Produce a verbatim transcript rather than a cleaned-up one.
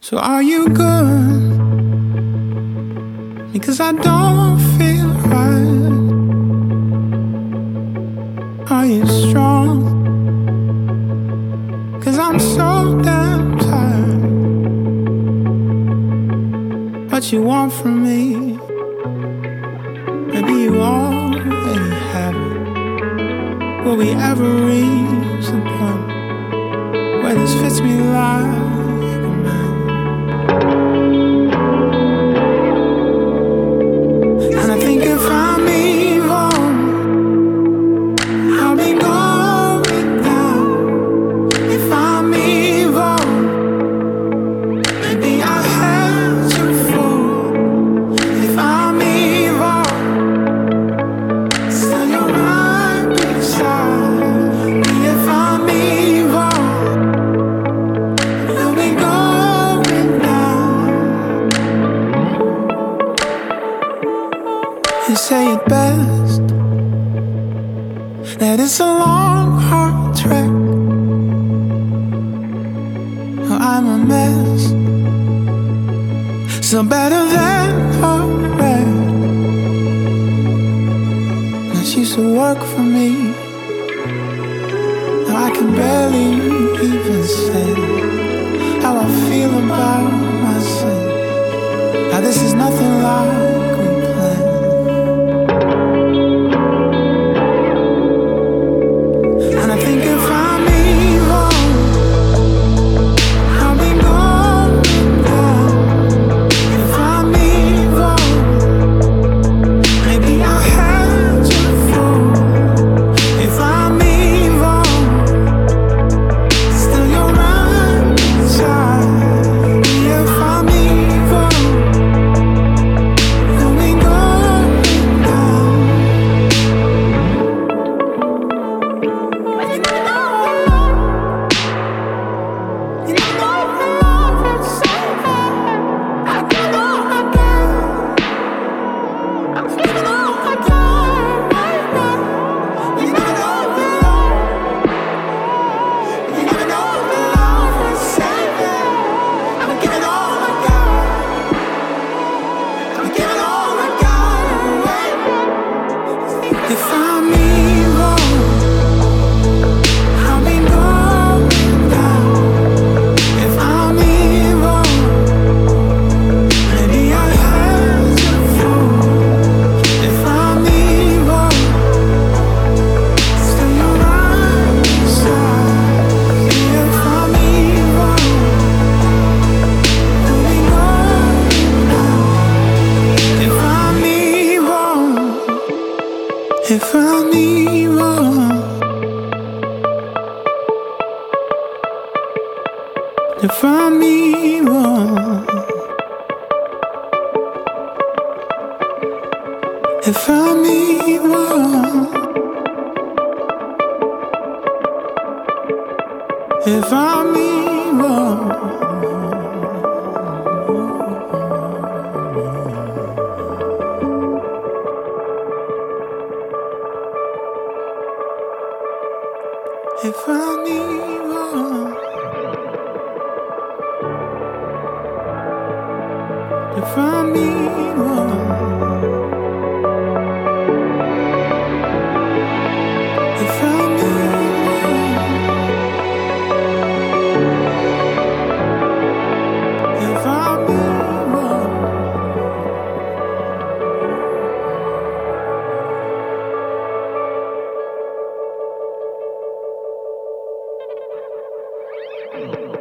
So are you good? Because I don't feel right. Are you strong? Cause I'm so damn tired. What you want from me? Maybe you already have it. Will we ever reach the point where this fits me like a man? And I think if I'm evil, I'll be going down. If I'm evil, maybe I had you fooled. If I'm evil, still you're right beside me. If I'm evil, you'll be going down. You say it best, that it's a long, hard trek. Oh, I'm a mess, so better than a wreck. And she used to work for me. Now I can barely even say how I feel about myself. Now this is nothing like we planned. And I think if I'm evil, I'll be going down. If I'm evil, maybe I had you fooled. If I'm evil, still you're right beside me. If I'm evil, you'll be going down. You know love is saving. I give all I got. I'm giving all I got right now. You never know the love. You never know the love is saving. I'm giving all I got. I'm giving all I got right now. If I'm evil, I'll be going down. If I'm evil, maybe I had you fooled. If I'm evil, still you're right beside me. If I'm evil, you'll be going down. If I'm evil, if I'm evil, if I'm evil, if I'm evil, if I'm evil, if I'm evil, if I'm evil, if I'm evil, if I'm evil.